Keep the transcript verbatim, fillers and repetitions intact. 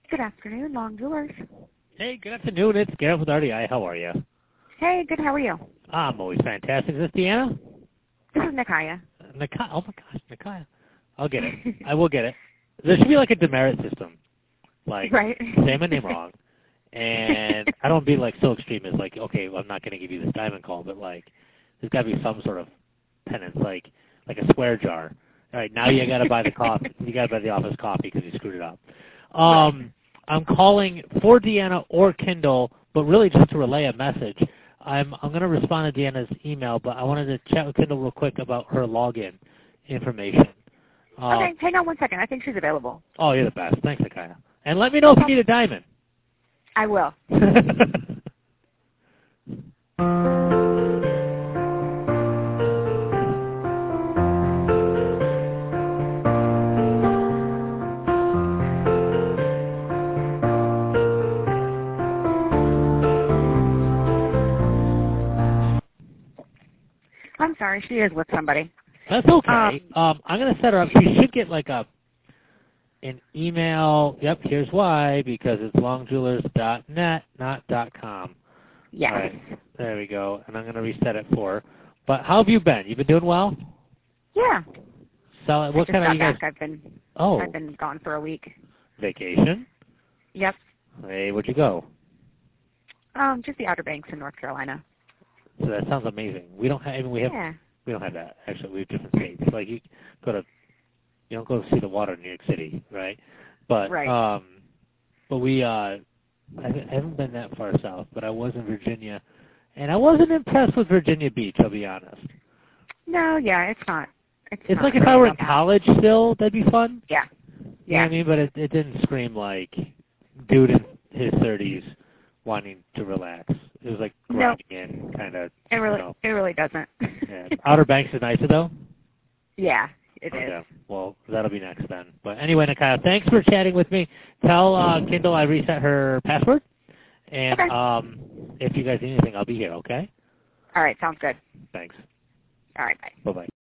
Good afternoon, Long Jewelers. Hey, good afternoon. It's Garrett with R D I. How are you? Hey, good. How are you? I'm always fantastic. Is this Deanna? This is Nikaya. Nikaya. Oh, my gosh, Nikaya. I'll get it. I will get it. There should be like a demerit system. Like, right. say my name wrong. And I don't be like so extreme as like, okay, well, I'm not going to give you this diamond call, but like, there's got to be some sort of penance, like like a swear jar. All right, now you got to buy the coffee. You got to buy the office coffee because you screwed it up. Um, right. I'm calling for Deanna or Kindle, but really just to relay a message. I'm I'm going to respond to Deanna's email, but I wanted to chat with Kindle real quick about her login information. Um, okay, hang on one second. I think she's available. Oh, you're the best. Thanks, Akaya. And let me know if you need a diamond. I will. I'm sorry, she is with somebody. That's okay. Um, um, I'm going to set her up. She should get like a an email. Yep, here's why, because it's long jewelers dot net, not .com. Yes. All right, there we go. And I'm going to reset it for her. But how have you been? You been doing well? Yeah. So, what I kind of you guys? back. I've been. Oh. I've been gone for a week. Vacation? Yep. Hey, where'd you go? Um, just the Outer Banks in North Carolina. So that sounds amazing. We don't have. I mean, we have. Yeah. We don't have that. Actually, we have different states. Like you go to. You don't go see the water in New York City, right? But right. um, but we uh, I haven't been that far south, but I was in Virginia, and I wasn't impressed with Virginia Beach. I'll be honest. No, yeah, it's not. It's, it's not like if really I were in that. college still, that'd be fun. Yeah. You yeah. know what I mean? But it, it didn't scream like dude in his thirties wanting to relax. It was like grinding nope. in, kind of. It really, you know. it really doesn't. Yeah. Outer Banks is nicer though. Yeah, it is. Okay. Well, that'll be next then. But anyway, Nikaya, thanks for chatting with me. Tell uh, Kindle I reset her password, and okay. um, if you guys need anything, I'll be here. Okay. All right. Sounds good. Thanks. All right. Bye. Bye bye.